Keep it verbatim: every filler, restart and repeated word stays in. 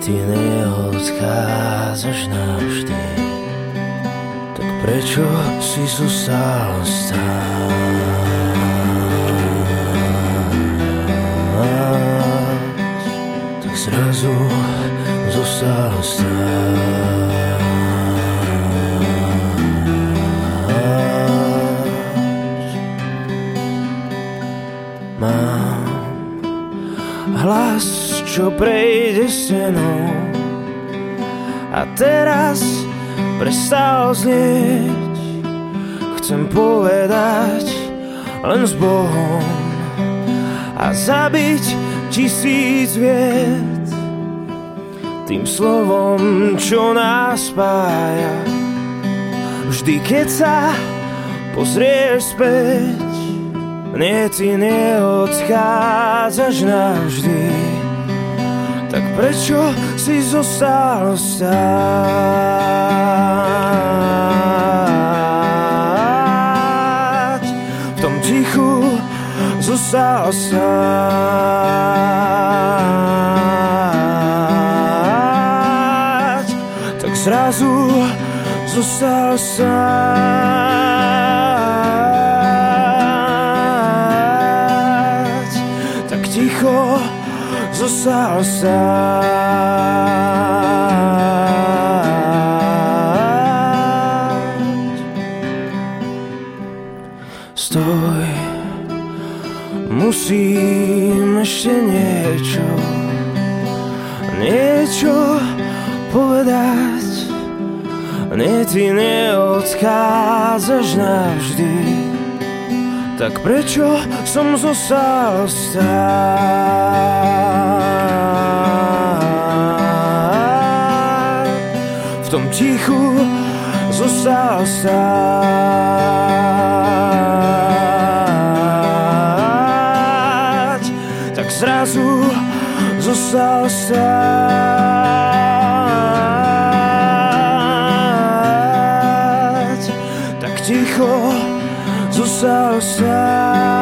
ty neodchádzaš navždy, tak prečo si zostal stáť? Tak zrazu zostal stáť. Mám hlas, čo prejde stenou, a teraz prestal znieť. Chcem povedať len s Bohom a zabiť tisíc vied tým slovom, čo nás spája. Vždy, keď sa pozrieš späť, nie, ty neodchádzaš navždy, tak prečo si zostal stáť? V tom tichu zostal stáť, tak zrazu zostal stáť, tak ticho zostal stáť. Stoj, musím ešte niečo, niečo povedať. Nie, ty neodchádzaš navždy, tak prečo som zostal stáť? V tom tichu zostal stáť, tak zrazu zostal stáť, tak ticho zostal stáť.